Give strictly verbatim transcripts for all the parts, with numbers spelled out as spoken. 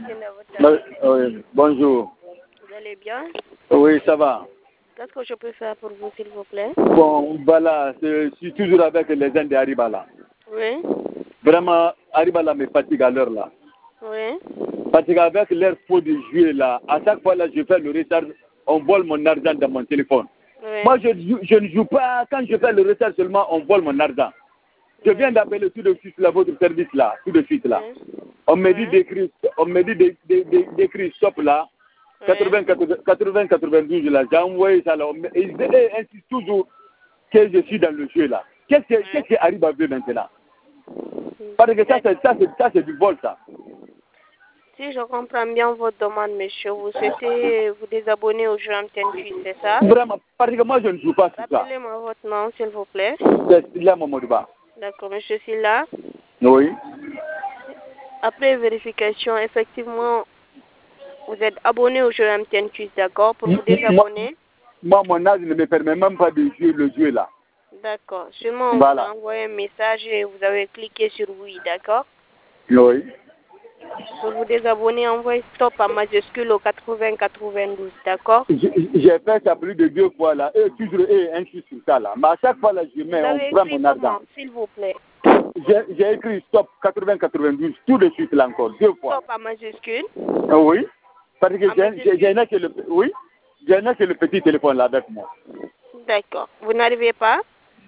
Bah, oui, bonjour. Vous allez bien? Oui, ça va. Qu'est-ce que je peux faire pour vous, s'il vous plaît? Bon, voilà, je suis toujours avec les gens d'Aribala. Oui. Vraiment, Aribala me fatigue à l'heure là. Oui. Parce qu'avec leur faux de jouer là, à chaque fois là, je fais le retard, on vole mon argent dans mon téléphone. Oui. Moi, je, je ne joue pas, quand je fais le retard seulement, on vole mon argent. Je viens d'appeler tout de suite là, votre service là, tout de suite là. Oui. On me dit Oui. d'écrire, on me dit d'é- d'é- d'é- d'écrire stop là, quatre-vingts quatre-vingt-douze là, j'ai envoyé ça là. On me- Ils ils insistent toujours que je suis dans le jeu là. Qu'est-ce que- qu'est-ce qui arrive à vous maintenant? Parce que ça, c'est ça, c'est ça, c'est du vol ça. Si je comprends bien votre demande, monsieur, vous souhaitez vous désabonner au jeu Antenne Suisse, c'est ça? Vraiment, parce que moi je ne joue pas sur ça. Rappelez-moi votre nom, s'il vous plaît. C'est là mon mot de bas. D'accord, monsieur Silla. Oui. Après vérification, effectivement, vous êtes abonné au jeu Antenne Suisse, d'accord? Pour vous Moi, désabonner? moi, mon âge ne me permet même pas de jouer le jeu là. D'accord. Seulement, on Voilà. vous a envoyé un message et vous avez cliqué sur oui, d'accord? Oui. Pour vous désabonner, envoyez stop en majuscule au quatre-vingts quatre-vingt-douze, d'accord? J'ai j'ai fait ça plus de deux fois là, et toujours eux insistent sur ça là. Mais à chaque fois là, je Vous mets, on avez prend écrit mon argent. comment, s'il vous plaît? J'ai j'ai écrit stop quatre-vingts quatre-vingt-douze tout de suite là encore, deux fois. Stop en majuscule? Ah oui. Parce que En j'ai majuscule. j'ai- j'ai que le, oui, j'ai que le petit téléphone là avec moi. D'accord. Vous n'arrivez pas?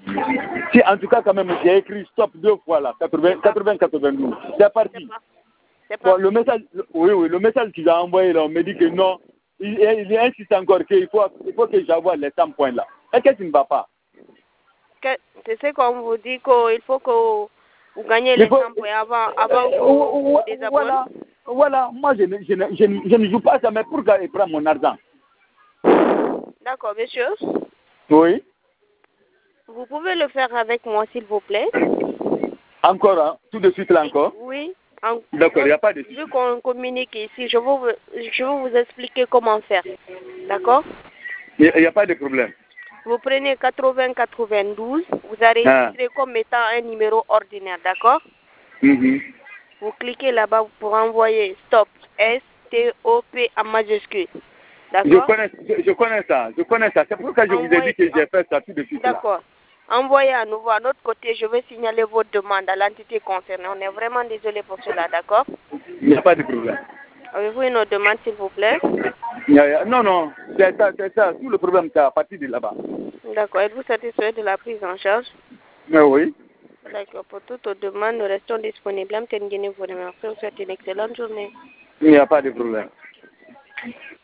Si en tout cas quand même j'ai écrit stop deux fois là, quatre-vingts quatre-vingt-douze. C'est parti. C'est Bon, pas. le message, oui, oui, le message qu'il a envoyé là, on me dit que non, il, il insiste encore qu'il faut, il faut que j'envoie les cent points là. Et qu'est-ce qui ne va pas? Que- C'est ce qu'on vous dit qu'il faut que vous gagnez Il les faut- cent points avant, avant Euh, que vous vous euh, désabonnez. voilà, voilà, moi je ne, je, ne, je, ne, je ne joue pas ça, mais pourquoi il prend mon argent? D'accord, monsieur. Oui, Vous pouvez le faire avec moi, s'il vous plaît? encore, hein, tout de suite là encore. Oui. En- D'accord, il n'y a pas de souci. Vu qu'on communique ici, je vais, vous, je vais vous expliquer comment faire. D'accord? Il n'y a pas de problème. Vous prenez quatre-vingts quatre-vingt-douze, vous enregistrez Ah. comme étant un numéro ordinaire, d'accord? Mhm. Vous cliquez là-bas pour envoyer stop, S T O P en majuscule. Je D'accord? connais, je, je connais ça, je connais ça. C'est pourquoi je vous ai dit que j'ai fait ça tout de suite là. D'accord. Envoyez à nouveau à notre côté, je vais signaler votre demande à l'entité concernée. On est vraiment désolé pour cela, d'accord? Il n'y a pas de problème. Avez-vous une autre demande, s'il vous plaît? Il y a- il y a- non, non, c'est ça, c'est ça. Tout le problème, c'est à partir de là-bas. D'accord. Êtes-vous satisfait de la prise en charge? Mais oui. D'accord. Pour toute autre demande, nous restons disponibles. Amten Guinée vous remercie. Vous souhaite une excellente journée. Il n'y a pas de problème.